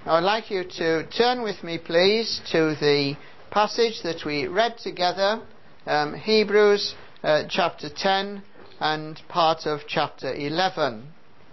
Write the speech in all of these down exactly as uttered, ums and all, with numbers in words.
I would like you to turn with me, please, to the passage that we read together, um, Hebrews uh, chapter ten and part of chapter eleven.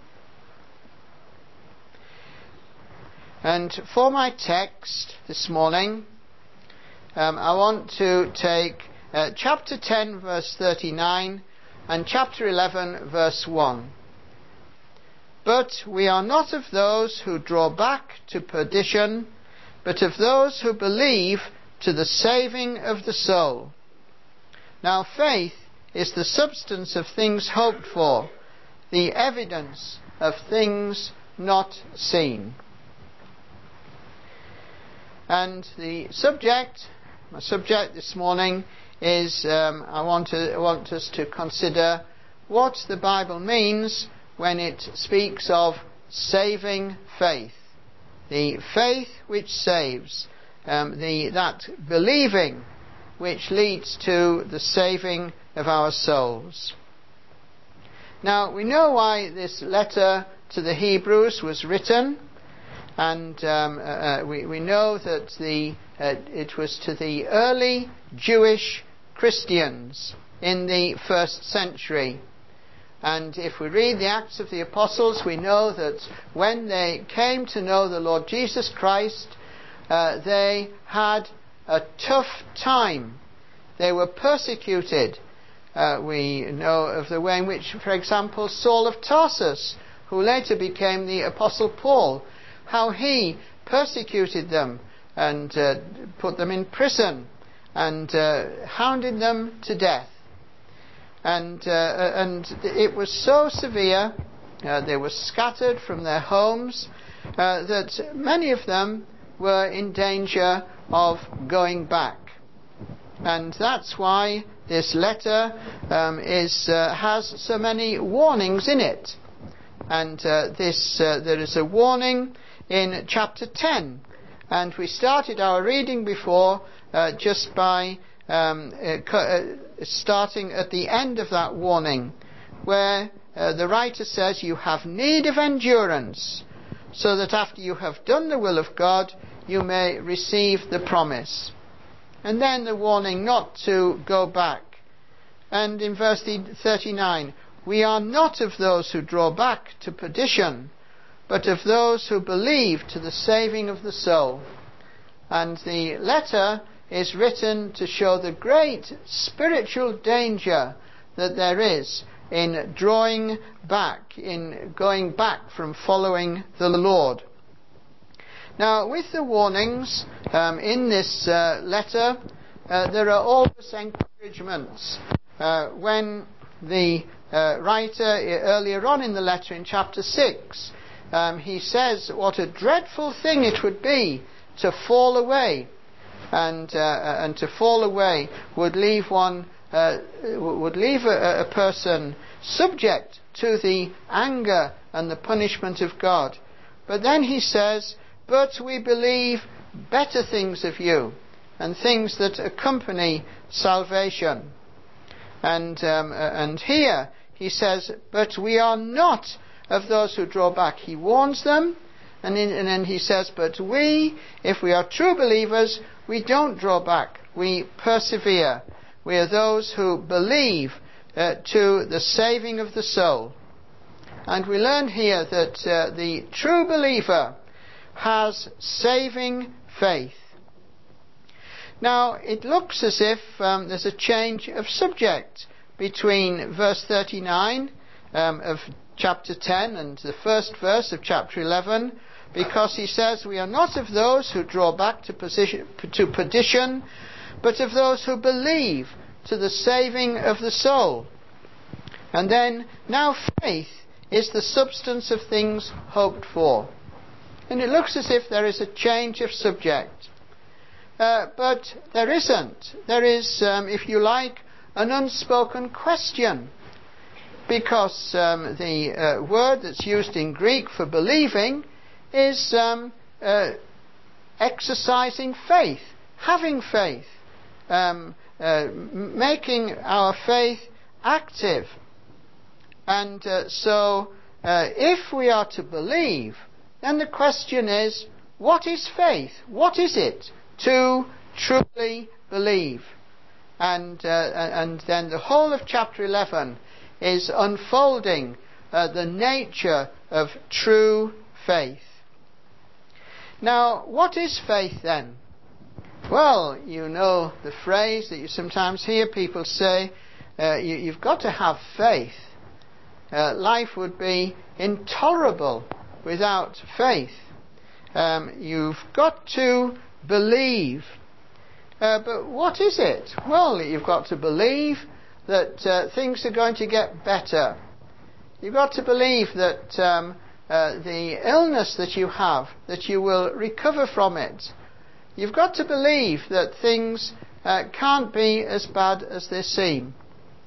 And for my text this morning, um, I want to take uh, chapter ten, verse thirty-nine, and chapter eleven, verse one. But we are not of those who draw back to perdition, but of those who believe to the saving of the soul. Now faith is the substance of things hoped for, the evidence of things not seen. And the subject, my subject this morning is, um, I want to I want us to consider what the Bible means when it speaks of saving faith. The faith which saves, um, the that believing which leads to the saving of our souls. Now we know why this letter to the Hebrews was written, and um, uh, we, we know that the uh, it was to the early Jewish Christians in the first century. And if we read the Acts of the Apostles, we know that when they came to know the Lord Jesus Christ, uh, they had a tough time. They were persecuted. Uh, we know of the way in which, for example, Saul of Tarsus, who later became the Apostle Paul, how he persecuted them and uh, put them in prison and uh, hounded them to death. And uh, and it was so severe, uh, they were scattered from their homes, uh, that many of them were in danger of going back. And that's why this letter um, is uh, has so many warnings in it. And uh, this uh, there is a warning in chapter ten. And we started our reading before uh, just by Um, uh, uh, starting at the end of that warning, where uh, the writer says, you have need of endurance, so that after you have done the will of God, you may receive the promise. And then the warning not to go back. And in verse thirty-nine, we are not of those who draw back to perdition, but of those who believe to the saving of the soul. And the letter is written to show the great spiritual danger that there is in drawing back, in going back from following the Lord. Now, with the warnings um, in this uh, letter, uh, there are always encouragements. Uh, when the uh, writer, earlier on in the letter in chapter six, um, he says what a dreadful thing it would be to fall away. And uh, and to fall away would leave one uh, would leave a, a person subject to the anger and the punishment of God. But then he says, "But we believe better things of you, and things that accompany salvation." And um, and here he says, "But we are not of those who draw back." He warns them, and, in, and then he says, "But we, if we are true believers, we don't draw back, we persevere. We are those who believe uh, to the saving of the soul." And we learn here that uh, the true believer has saving faith. Now, it looks as if um, there's a change of subject between verse thirty-nine um, of chapter ten and the first verse of chapter eleven, because he says, we are not of those who draw back to, position, to perdition, but of those who believe to the saving of the soul. And then, now faith is the substance of things hoped for. And it looks as if there is a change of subject. Uh, but there isn't. There is, um, if you like, an unspoken question. Because um, the uh, word that's used in Greek for believing is um, uh, exercising faith, having faith, um, uh, making our faith active. And uh, so, uh, if we are to believe, then the question is, what is faith? What is it to truly believe? And, uh, and then the whole of chapter eleven is unfolding uh, the nature of true faith. Now, what is faith then? Well, you know the phrase that you sometimes hear people say, uh, you, you've got to have faith. Uh, life would be intolerable without faith. Um, you've got to believe. Uh, but what is it? Well, you've got to believe that uh, things are going to get better. You've got to believe that um, uh, the illness that you have, that you will recover from it. You've got to believe that things uh, can't be as bad as they seem.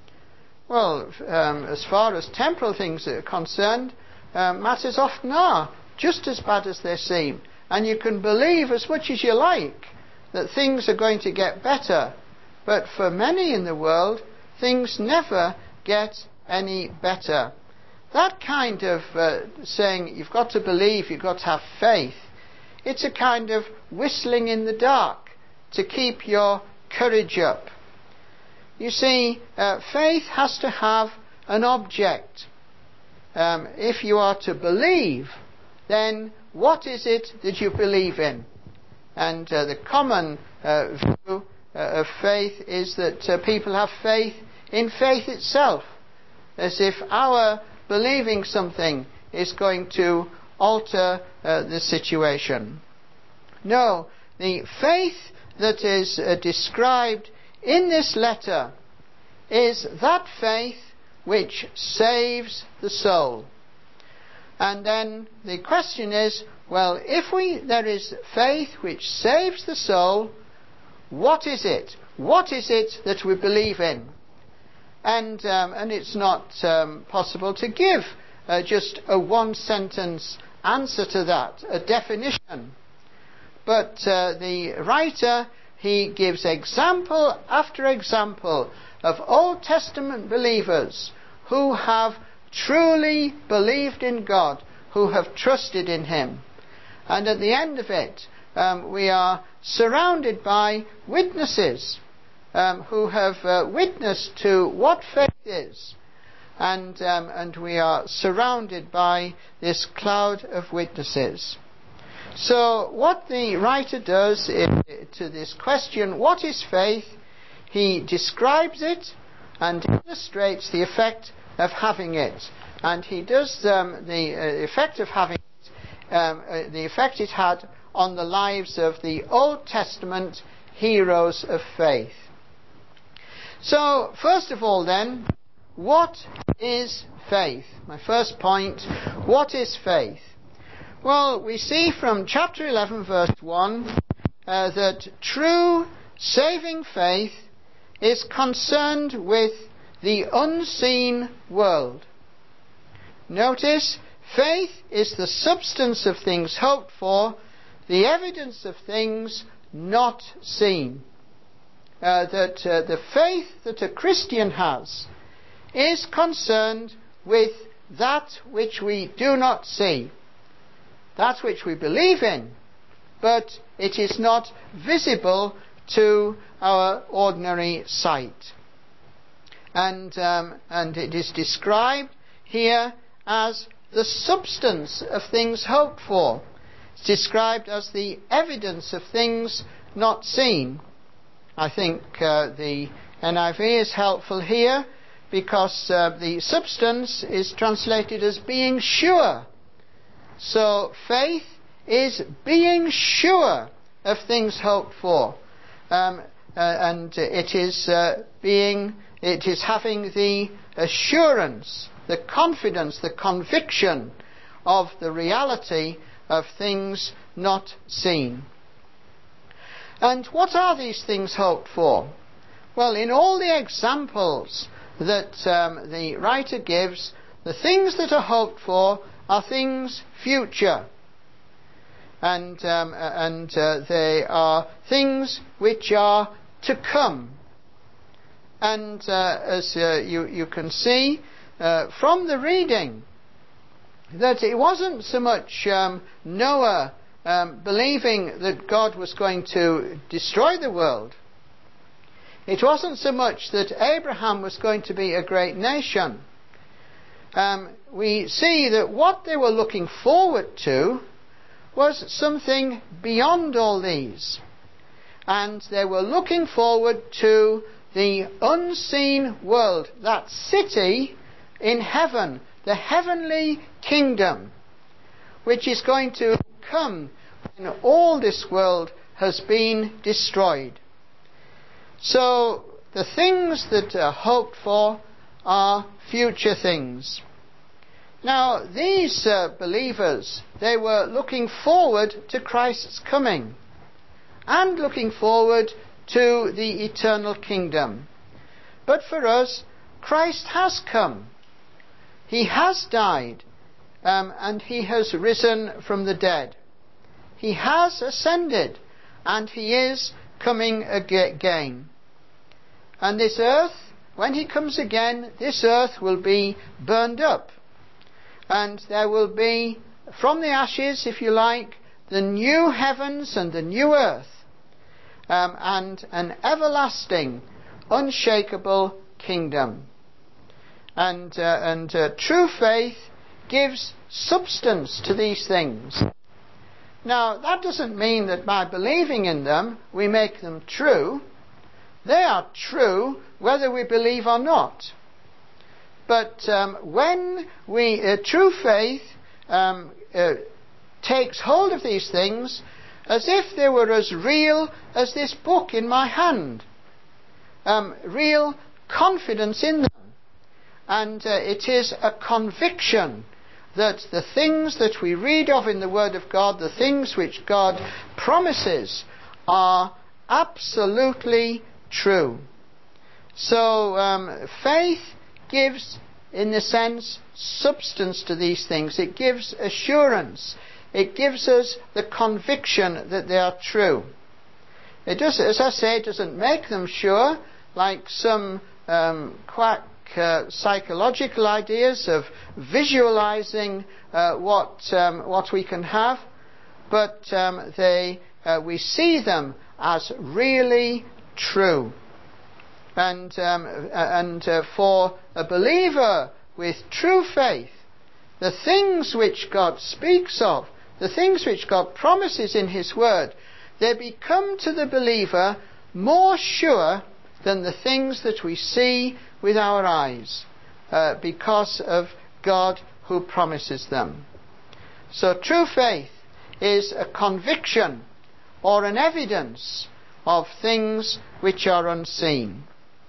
Well, um, as far as temporal things are concerned, uh, matters often are just as bad as they seem. And you can believe as much as you like that things are going to get better. But for many in the world, things never get any better. That kind of uh, saying, you've got to believe, you've got to have faith, it's a kind of whistling in the dark to keep your courage up. You see, uh, faith has to have an object. Um, if you are to believe, then what is it that you believe in? And uh, the common uh, view uh, of faith is that uh, people have faith in faith itself, as if our believing something is going to alter uh, the situation. No, the faith that is uh, described in this letter is that faith which saves the soul. And then the question is, well, if we there is faith which saves the soul, what is it? What is it that we believe in? And um, and it's not um, possible to give uh, just a one-sentence answer to that, a definition. But uh, the writer, he gives example after example of Old Testament believers who have truly believed in God, who have trusted in Him. And at the end of it, um, we are surrounded by witnesses um, who have uh, witnessed to what faith is. And, um, and we are surrounded by this cloud of witnesses. So what the writer does is, to this question, what is faith? He describes it and illustrates the effect of having it. And he does um, the uh, effect of having it, um, uh, the effect it had on the lives of the Old Testament heroes of faith. So, first of all then, what is faith? My first point, what is faith? Well, we see from chapter eleven verse one uh, that true saving faith is concerned with the unseen world. Notice, faith is the substance of things hoped for, the evidence of things not seen. Uh, that uh, the faith that a Christian has is concerned with that which we do not see, that which we believe in, but it is not visible to our ordinary sight. And, um, and it is described here as the substance of things hoped for. It's described as the evidence of things not seen. I think uh, the N I V is helpful here because uh, the substance is translated as being sure. So faith is being sure of things hoped for. Um, uh, and it is uh, being, it is having the assurance, the confidence, the conviction of the reality of things not seen. And what are these things hoped for? Well, in all the examples that um, the writer gives, the things that are hoped for are things future. And, um, and uh, they are things which are to come. And uh, as uh, you, you can see uh, from the reading, that it wasn't so much um, Noah um, believing that God was going to destroy the world, it wasn't so much that Abraham was going to be a great nation. Um, we see that what they were looking forward to was something beyond all these. And they were looking forward to the unseen world, that city in heaven, the heavenly kingdom, which is going to come when all this world has been destroyed. So the things that are hoped for are future things. Now, these uh, believers, they were looking forward to Christ's coming and looking forward to the eternal kingdom. But for us, Christ has come. He has died, um, and he has risen from the dead. He has ascended, and he is coming again. And this earth, when he comes again, this earth will be burned up. And there will be, from the ashes, if you like, the new heavens and the new earth, um, and an everlasting, unshakable kingdom. And, uh, and uh, true faith gives substance to these things. Now, that doesn't mean that by believing in them, we make them true. They are true whether we believe or not. But um, when we, uh, true faith um, uh, takes hold of these things as if they were as real as this book in my hand. Um, real confidence in them. And uh, it is a conviction that the things that we read of in the Word of God, the things which God promises, are absolutely true. So um, faith gives, in a sense, substance to these things. It gives assurance. It gives us the conviction that they are true. It does, as I say, it doesn't make them sure, like some um, quack uh, psychological ideas of visualizing uh, what um, what we can have, but um, they uh, we see them as really true. And, um, and uh, for a believer with true faith, the things which God speaks of, the things which God promises in His Word, they become to the believer more sure than the things that we see with our eyes, uh, because of God who promises them. So true faith is a conviction or an evidence of things which are unseen.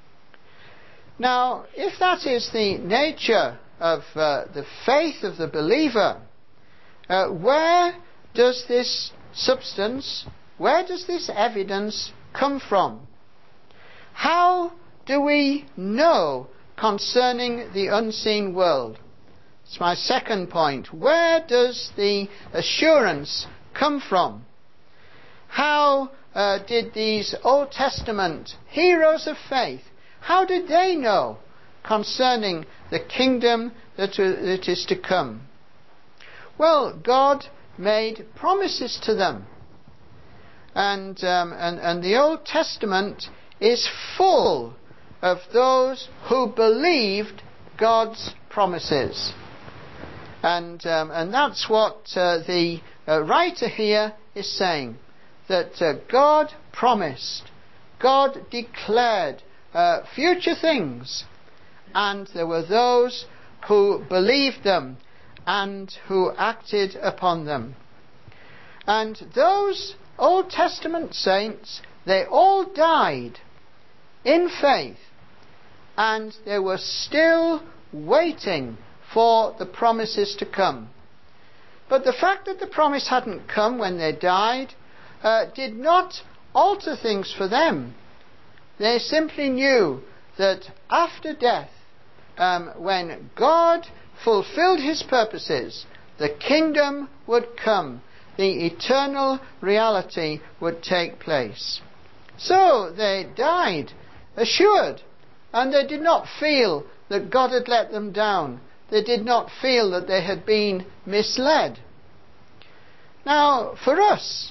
Now, if that is the nature of uh, the faith of the believer, uh, where does this substance, where does this evidence come from? How do we know concerning the unseen world? It's my second point. Where does the assurance come from? How uh, did these Old Testament heroes of faith, how did they know concerning the kingdom that, uh, that is to come? Well, God made promises to them. And, um, and, and the Old Testament is full of those who believed God's promises. And, um, and that's what uh, the uh, writer here is saying. That uh, God promised, God declared uh, future things, and there were those who believed them and who acted upon them. And those Old Testament saints, they all died in faith, and they were still waiting for the promises to come. But the fact that the promise hadn't come when they died uh, did not alter things for them. They simply knew that after death, um, when God fulfilled His purposes, the kingdom would come, the eternal reality would take place. So they died assured, and they did not feel that God had let them down. They did not feel that they had been misled. Now, for us,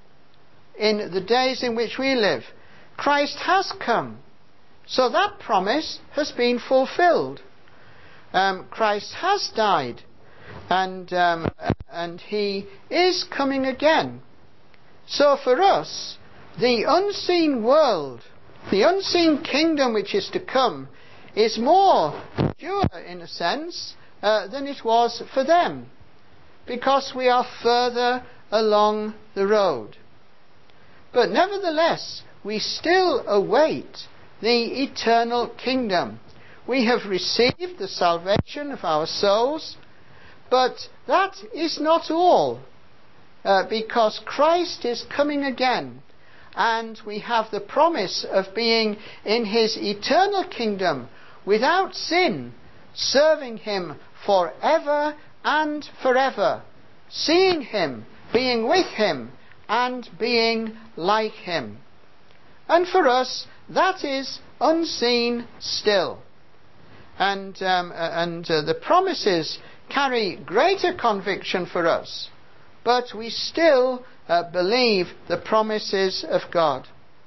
in the days in which we live, Christ has come. So that promise has been fulfilled. Um, Christ has died, and um, and he is coming again. So for us, the unseen world, the unseen kingdom which is to come, is more secure in a sense uh, than it was for them, because we are further along the road. But nevertheless, we still await the eternal kingdom. We have received the salvation of our souls, but that is not all, uh, because Christ is coming again, and we have the promise of being in his eternal kingdom without sin, serving him forever and forever, seeing him, being with him, and being like him. And for us, that is unseen still. And, um, and uh, the promises carry greater conviction for us, but we still uh, believe the promises of God.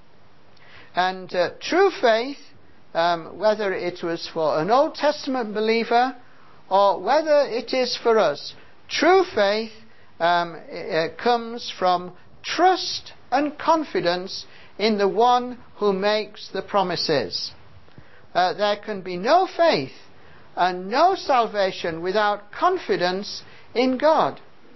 And uh, true faith, um, whether it was for an Old Testament believer or whether it is for us, true faith um, uh, comes from trust and confidence in the one who makes the promises. Uh, there can be no faith and no salvation without confidence in God.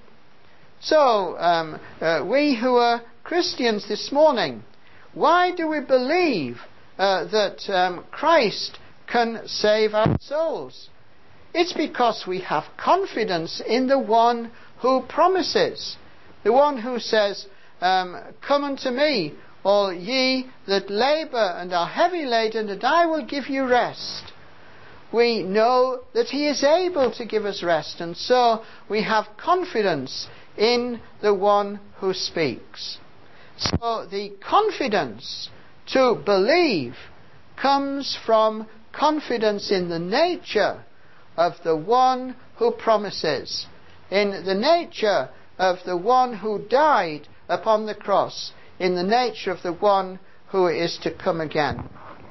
So, um, uh, we who are Christians this morning, why do we believe uh, that um, Christ can save our souls? It's because we have confidence in the one who promises, the one who says, um, "Come unto me, all ye that labour and are heavy laden, and I will give you rest." We know that he is able to give us rest, and so we have confidence in the one who speaks. So the confidence to believe comes from confidence in the nature of the one who promises, in the nature of the one who died upon the cross, in the nature of the one who is to come again.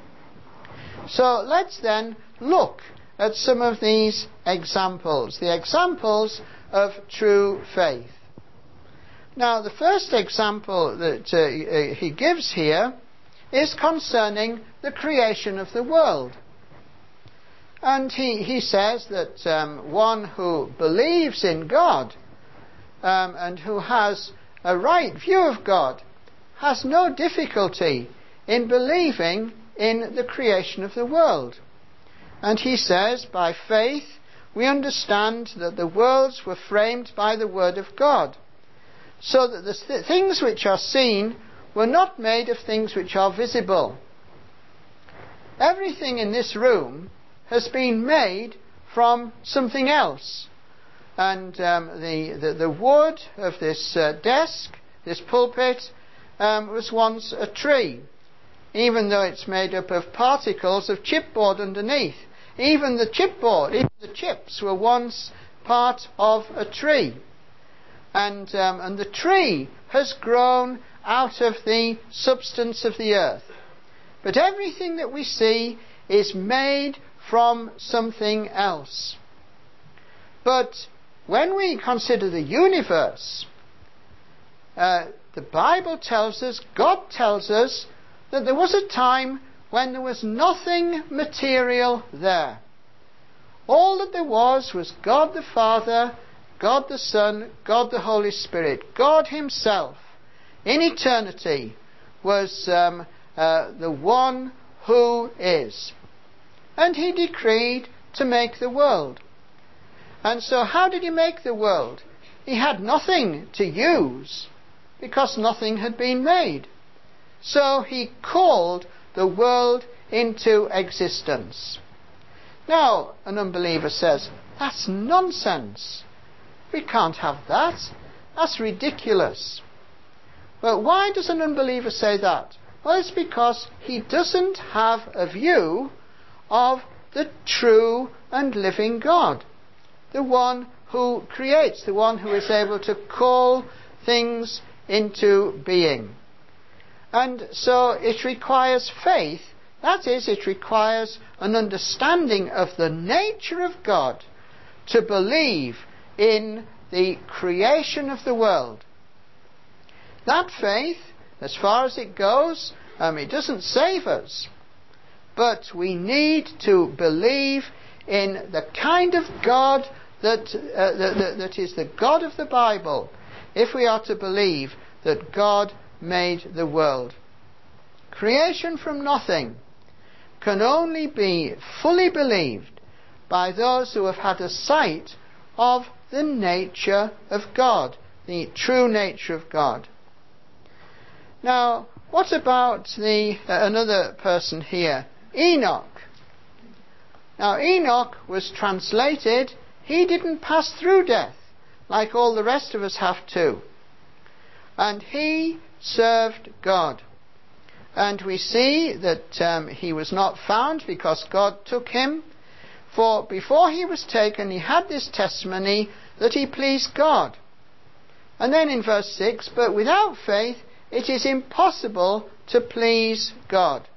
So let's then look at some of these examples, the examples of true faith. Now, the first example that uh, he gives here is concerning the creation of the world. And he, he says that um, one who believes in God um, and who has a right view of God has no difficulty in believing in the creation of the world. And he says, by faith we understand that the worlds were framed by the word of God, so that the th- things which are seen were not made of things which are visible. Everything in this room has been made from something else. And um, the, the, the wood of this uh, desk, this pulpit, um, was once a tree, even though it's made up of particles of chipboard underneath. Even the chipboard, even the chips were once part of a tree. And, um, and the tree has grown out of the substance of the earth. But everything that we see is made from something else. But when we consider the universe, uh, the Bible tells us, God tells us, that there was a time when there was nothing material there. All that there was was God the Father, God the Son, God the Holy Spirit. God himself, in eternity, was um, uh, the one who is. And he decreed to make the world. And so how did he make the world? He had nothing to use, because nothing had been made. So he called the world into existence. Now, an unbeliever says, that's nonsense. We can't have that. That's ridiculous. But why does an unbeliever say that? Well, it's because he doesn't have a view of the true and living God, the one who creates, the one who is able to call things into being. And so it requires faith. That is, it requires an understanding of the nature of God to believe in the creation of the world. That faith, as far as it goes, um, it doesn't save us. But we need to believe in the kind of God that, uh, that, that is the God of the Bible, if we are to believe that God made the world. Creation from nothing can only be fully believed by those who have had a sight of the nature of God, the true nature of God. Now, what about the uh, another person here? Enoch. Now, Enoch was translated, he didn't pass through death, like all the rest of us have to. And he served God. And we see that um, he was not found because God took him. For before he was taken, he had this testimony that he pleased God. And then in verse six, but without faith it is impossible to please God.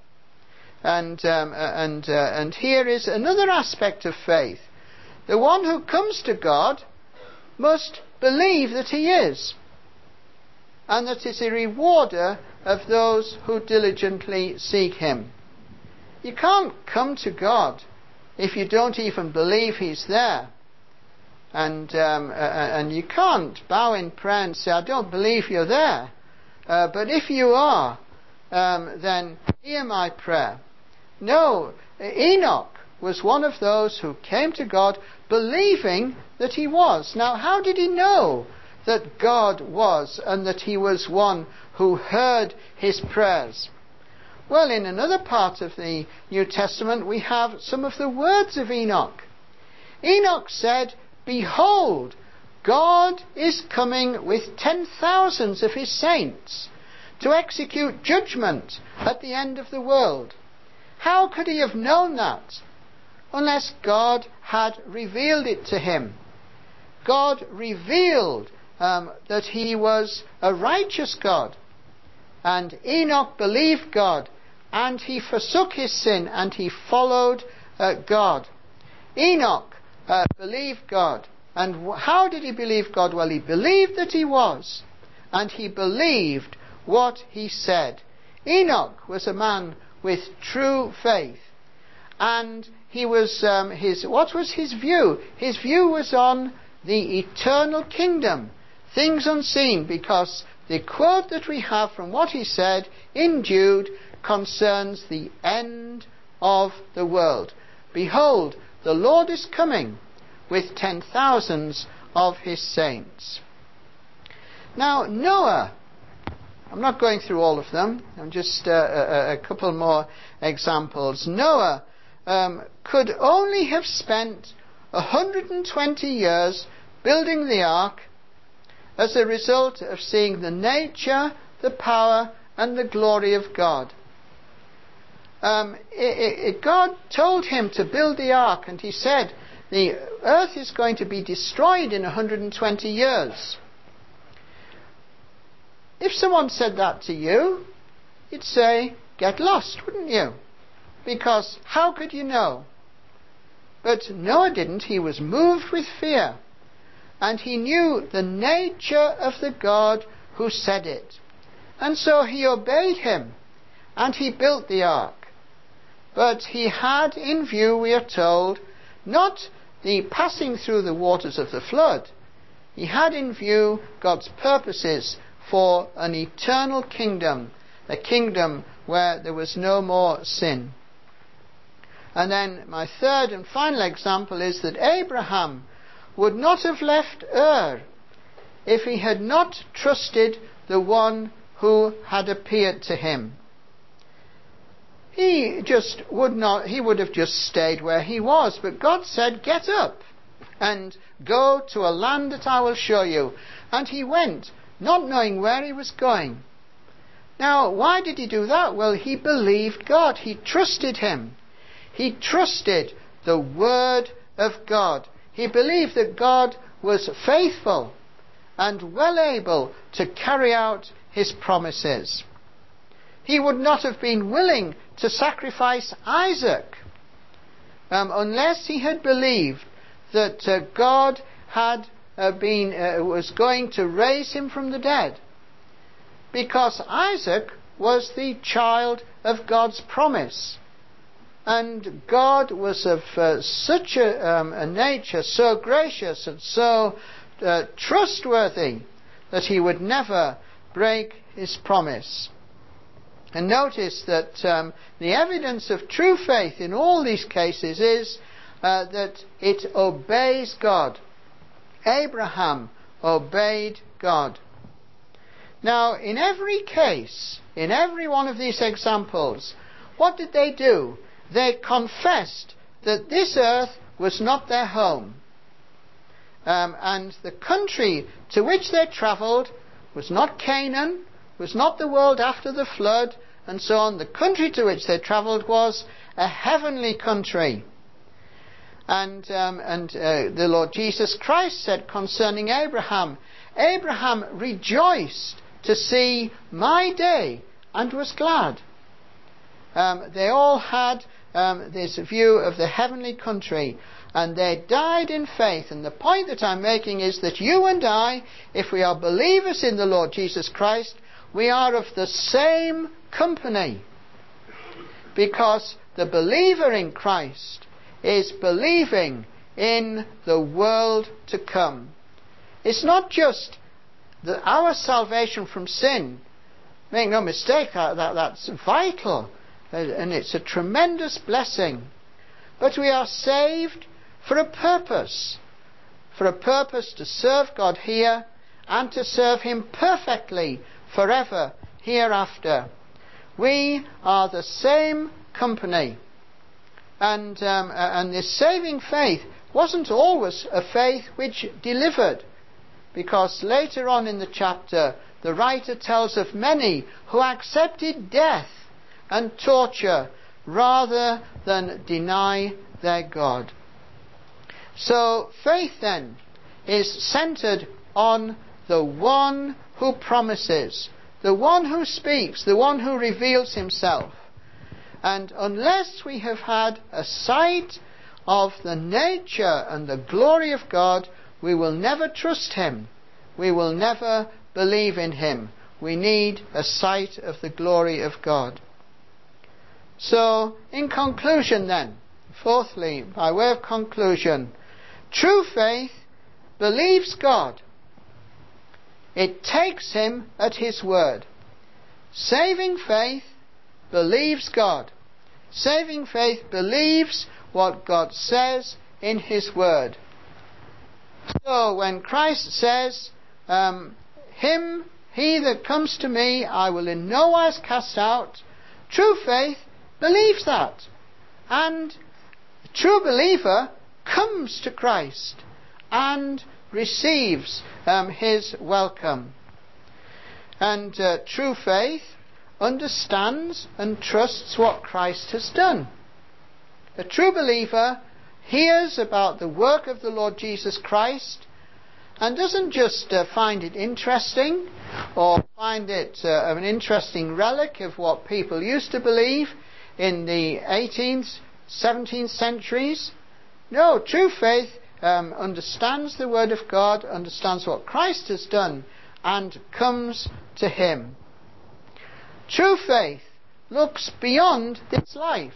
And um, and uh, and here is another aspect of faith. The one who comes to God must believe that he is, and that is a rewarder of those who diligently seek him. You can't come to God if you don't even believe he's there. And um, uh, and you can't bow in prayer and say, I don't believe you're there. Uh, but if you are, um, then hear my prayer. No, Enoch was one of those who came to God believing that he was. Now, how did he know that God was and that he was one who heard his prayers? Well, in another part of the New Testament we have some of the words of Enoch. Enoch said, behold, God is coming with ten thousands of his saints to execute judgment at the end of the world. How could he have known that unless God had revealed it to him? God revealed um, that he was a righteous God. And Enoch believed God, and he forsook his sin, and he followed uh, God. Enoch uh, believed God. And how did he believe God? Well, he believed that he was, and he believed what he said. Enoch was a man with true faith, and he was um, his. What was his view? His view was on the eternal kingdom, things unseen, because the quote that we have from what he said in Jude concerns the end of the world. Behold, the Lord is coming with ten thousands of his saints. Now, Noah, I'm not going through all of them, I'm just uh, a, a couple more examples. Noah um, could only have spent one hundred twenty years building the ark as a result of seeing the nature, the power, and the glory of God. Um, it, it, God told him to build the ark, and he said, the earth is going to be destroyed in one hundred twenty years. If someone said that to you, you'd say, get lost, wouldn't you? Because how could you know? But Noah didn't. He was moved with fear. And he knew the nature of the God who said it. And so he obeyed him. And he built the ark. But he had in view, we are told, not the passing through the waters of the flood. He had in view God's purposes for an eternal kingdom, a kingdom where there was no more sin. And then my third and final example is that Abraham would not have left Ur if he had not trusted the one who had appeared to him. He just would not, he would have just stayed where he was, but God said, get up and go to a land that I will show you. And he went, not knowing where he was going. Now, why did he do that? Well, he believed God. He trusted him. He trusted the word of God. He believed that God was faithful and well able to carry out his promises. He would not have been willing to sacrifice Isaac um, unless he had believed that uh, God had uh, been uh, was going to raise him from the dead, because Isaac was the child of God's promise, and God was of uh, such a, um, a nature, so gracious and so uh, trustworthy, that he would never break his promise. And notice that um, the evidence of true faith in all these cases is uh, that it obeys God. Abraham obeyed God. Now, in every case, in every one of these examples, what did they do? They confessed that this earth was not their home. Um, and the country to which they travelled was not Canaan, was not the world after the flood, and so on. The country to which they travelled was a heavenly country. And, um, and uh, the Lord Jesus Christ said concerning Abraham, Abraham rejoiced to see my day and was glad. Um, they all had um, this view of the heavenly country, and they died in faith. And the point that I'm making is that you and I, if we are believers in the Lord Jesus Christ, we are of the same company, because the believer in Christ is believing in the world to come. It's not just the, our salvation from sin. Make no mistake, that, that that's vital, and it's a tremendous blessing. But we are saved for a purpose, for a purpose to serve God here and to serve Him perfectly forever hereafter. We are the same company. And, um, and this saving faith wasn't always a faith which delivered, because later on in the chapter the writer tells of many who accepted death and torture rather than deny their God. So faith then is centered on the one who promises, the one who speaks, the one who reveals himself. And unless we have had a sight of the nature and the glory of God, we will never trust Him. We will never believe in Him. We need a sight of the glory of God. So, in conclusion then, fourthly, by way of conclusion, true faith believes God. It takes Him at His word. Saving faith believes God. Saving faith believes what God says in His word. So when Christ says, um, Him, he that comes to me, I will in no wise cast out, true faith believes that. And the true believer comes to Christ and receives um, His welcome. And uh, true faith understands and trusts what Christ has done. A true believer hears about the work of the Lord Jesus Christ and doesn't just uh, find it interesting or find it uh, an interesting relic of what people used to believe in the eighteenth, seventeenth centuries. No, true faith um, understands the Word of God, understands what Christ has done, and comes to Him. True faith looks beyond this life.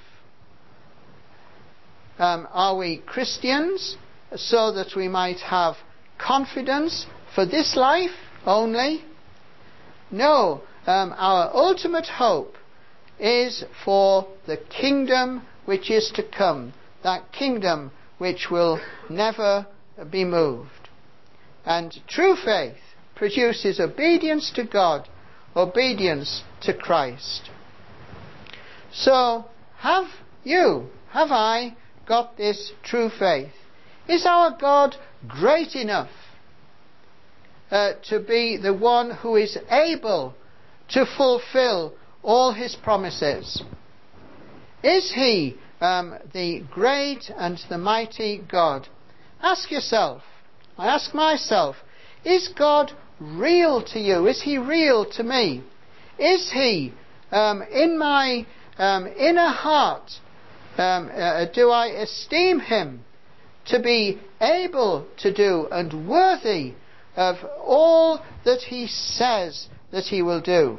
Um, are we Christians so that we might have confidence for this life only? No, um, our ultimate hope is for the kingdom which is to come, that kingdom which will never be moved. And true faith produces obedience to God, obedience to Christ. So, have you, have I got this true faith? Is our God great enough uh, to be the one who is able to fulfill all His promises? Is He um, the great and the mighty God? Ask yourself, I ask myself, is God real to you? Is he real to me? Is he um, in my um, inner heart? Um, uh, do I esteem him to be able to do and worthy of all that he says that he will do?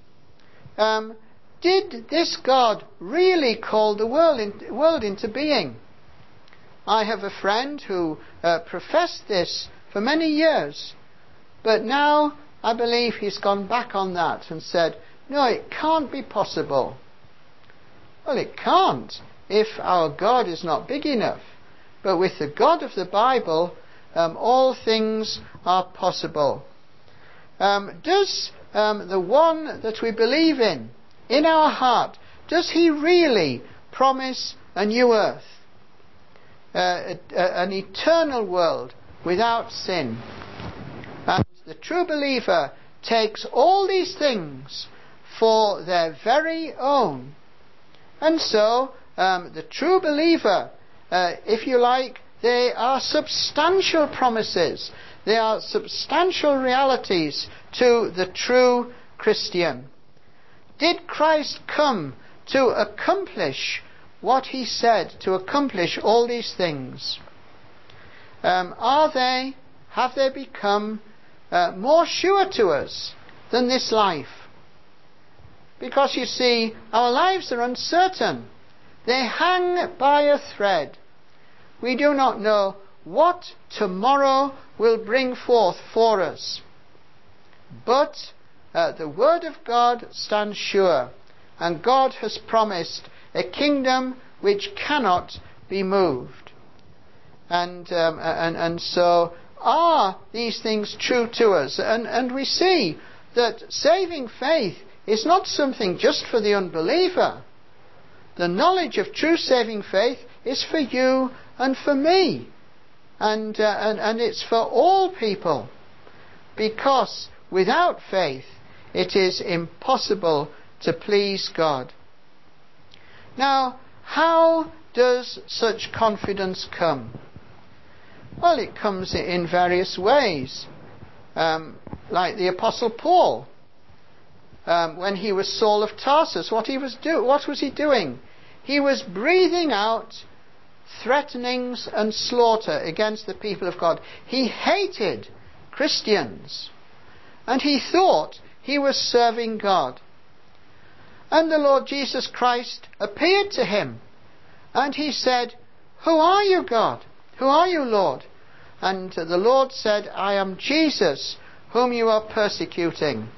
Um, did this God really call the world, in, world into being? I have a friend who uh, professed this for many years, but now I believe he's gone back on that and said, no, it can't be possible. Well, it can't if our God is not big enough. But with the God of the Bible, um, all things are possible. Um, does um, the one that we believe in, in our heart, does he really promise a new earth? Uh, a, a, an eternal world without sin? And the true believer takes all these things for their very own. And so, um, the true believer, uh, if you like, they are substantial promises. They are substantial realities to the true Christian. Did Christ come to accomplish what he said, to accomplish all these things? Um, are they, have they become uh, more sure to us than this life? Because you see, our lives are uncertain. They hang by a thread. We do not know what tomorrow will bring forth for us. But uh, the Word of God stands sure, and God has promised a kingdom which cannot be moved. And, um, and, and so are these things true to us? And, and we see that saving faith is not something just for the unbeliever. The knowledge of true saving faith is for you and for me. And, uh, and, and it's for all people. Because without faith, it is impossible to please God. Now, how does such confidence come? Well, it comes in various ways. Um, like the Apostle Paul. Um, when he was Saul of Tarsus, what he was do- what was he doing? He was breathing out threatenings and slaughter against the people of God. He hated Christians, and he thought he was serving God. And the Lord Jesus Christ appeared to him, and he said, "Who are you, God? Who are you, Lord?" And the Lord said, "I am Jesus, whom you are persecuting."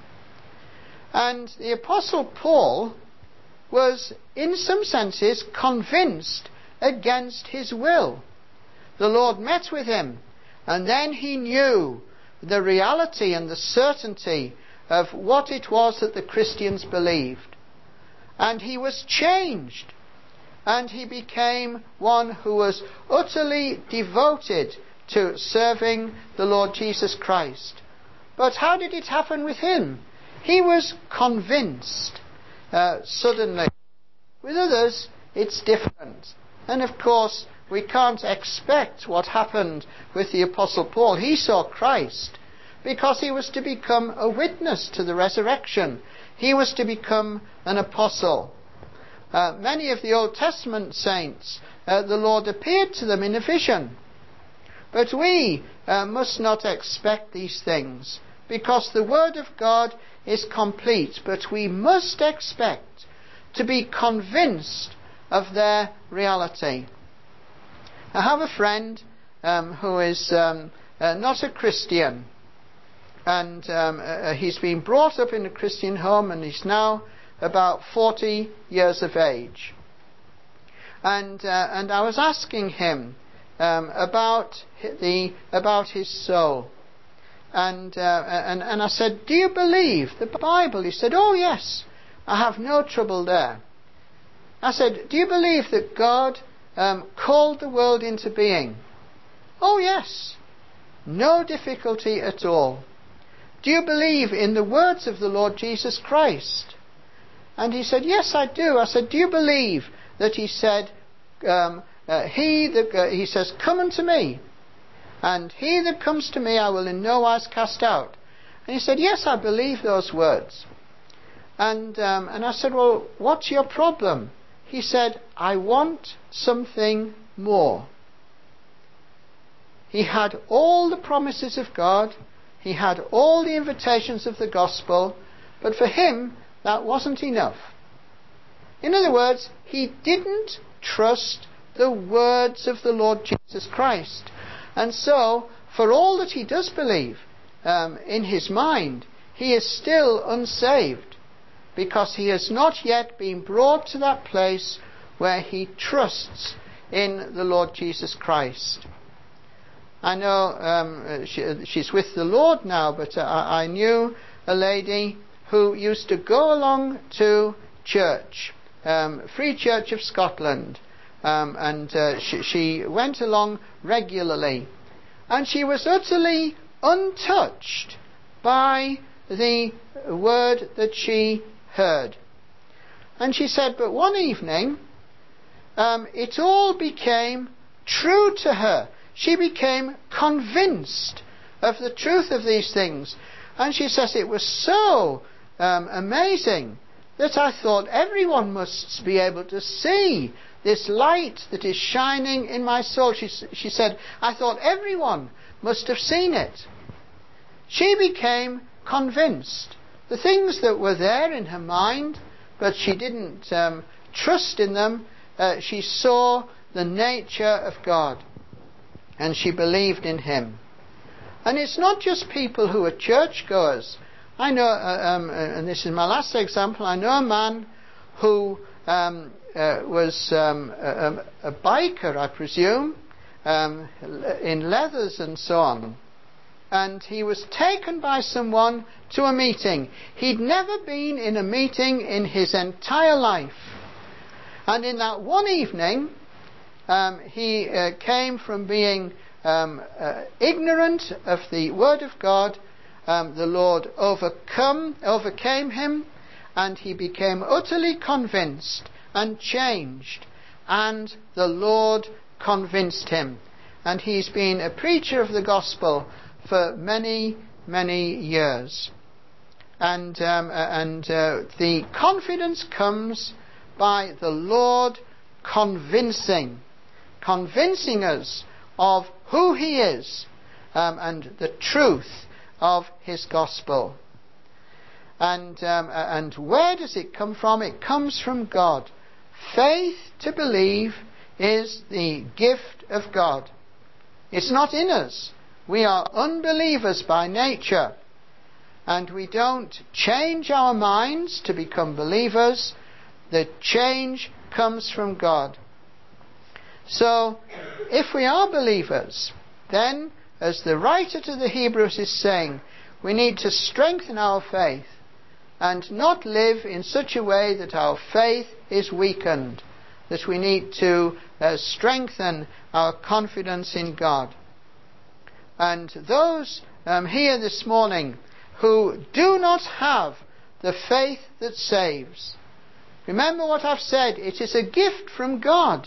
And the Apostle Paul was, in some senses, convinced against his will. The Lord met with him, and then he knew the reality and the certainty of what it was that the Christians believed. And he was changed, and he became one who was utterly devoted to serving the Lord Jesus Christ. But how did it happen with him? He was convinced uh, suddenly. With others, it's different. And of course, we can't expect what happened with the Apostle Paul. He saw Christ because he was to become a witness to the resurrection. He was to become an apostle. Uh, many of the Old Testament saints, uh, the Lord appeared to them in a vision. But we uh, must not expect these things, because the Word of God is complete, but we must expect to be convinced of their reality. I have a friend um, who is um, uh, not a Christian, and um, uh, he's been brought up in a Christian home, and he's now about forty years of age. And uh, and I was asking him um, about the about his soul. And, uh, and and I said, "Do you believe the Bible?" He said, "Oh yes, I have no trouble there." I said, "Do you believe that God um, called the world into being?" "Oh yes, no difficulty at all." "Do you believe in the words of the Lord Jesus Christ?" And he said, "Yes, I do." I said, "Do you believe that he said, um, uh, he that uh, he says, 'Come unto me'? And he that comes to me I will in no wise cast out. And he said, yes, I believe those words. And, um, and I said, well, what's your problem? He said, I want something more. He had all the promises of God. He had all the invitations of the gospel. But for him, that wasn't enough. In other words, he didn't trust the words of the Lord Jesus Christ. And so, for all that he does believe um, in his mind, he is still unsaved, because he has not yet been brought to that place where he trusts in the Lord Jesus Christ. I know um, she, she's with the Lord now, but uh, I knew a lady who used to go along to church, um, Free Church of Scotland, um, and uh, she, she went along regularly, and she was utterly untouched by the word that she heard. And she said, but one evening, um, it all became true to her. She became convinced of the truth of these things. And she says, it was so um, amazing that I thought everyone must be able to see this light that is shining in my soul. She, she said, I thought everyone must have seen it. She became convinced. The things that were there in her mind, but she didn't um, trust in them, uh, she saw the nature of God. And she believed in him. And it's not just people who are churchgoers. I know, uh, um, uh, and this is my last example, I know a man who um, uh, was um, a, a biker, I presume, um, in leathers and so on. And he was taken by someone to a meeting. He'd never been in a meeting in his entire life. And in that one evening, um, he uh, came from being um, uh, ignorant of the Word of God. Um, the Lord overcome, overcame him, and he became utterly convinced and changed. And the Lord convinced him. And he's been a preacher of the gospel for many, many years. And, um, and uh, the confidence comes by the Lord convincing, convincing us of who he is um, and the truth of his gospel. And, um, and where does it come from? It comes from God. Faith to believe is the gift of God. It's not in us. We are unbelievers by nature, and we don't change our minds to become believers. The change comes from God. So, if we are believers, then, as the writer to the Hebrews is saying, we need to strengthen our faith and not live in such a way that our faith is weakened, that we need to uh, strengthen our confidence in God. And those um, here this morning who do not have the faith that saves, remember what I've said, it is a gift from God.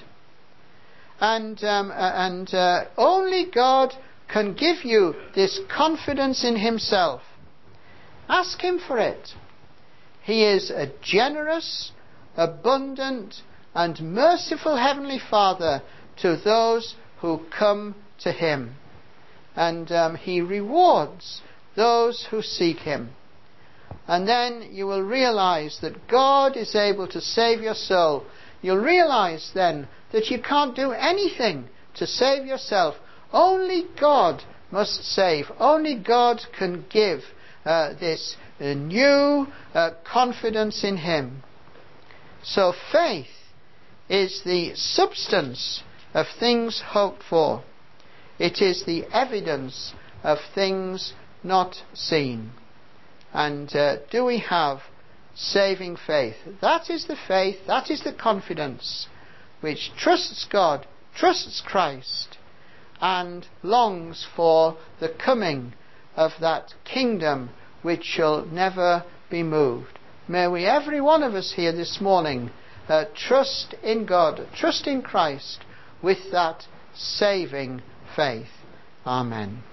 And, um, and uh, only God can give you this confidence in himself. Ask him for it. He is a generous, abundant, and merciful Heavenly Father to those who come to him. And um, he rewards those who seek him. And then you will realize that God is able to save your soul. You'll realize then that you can't do anything to save yourself. Only God must save. Only God can give uh, this uh, new uh, confidence in him. So faith is the substance of things hoped for. It is the evidence of things not seen. And uh, do we have saving faith? That is the faith, that is the confidence which trusts God, trusts Christ, and longs for the coming of that kingdom which shall never be moved. May we, every one of us here this morning, uh, trust in God, trust in Christ with that saving faith. Amen.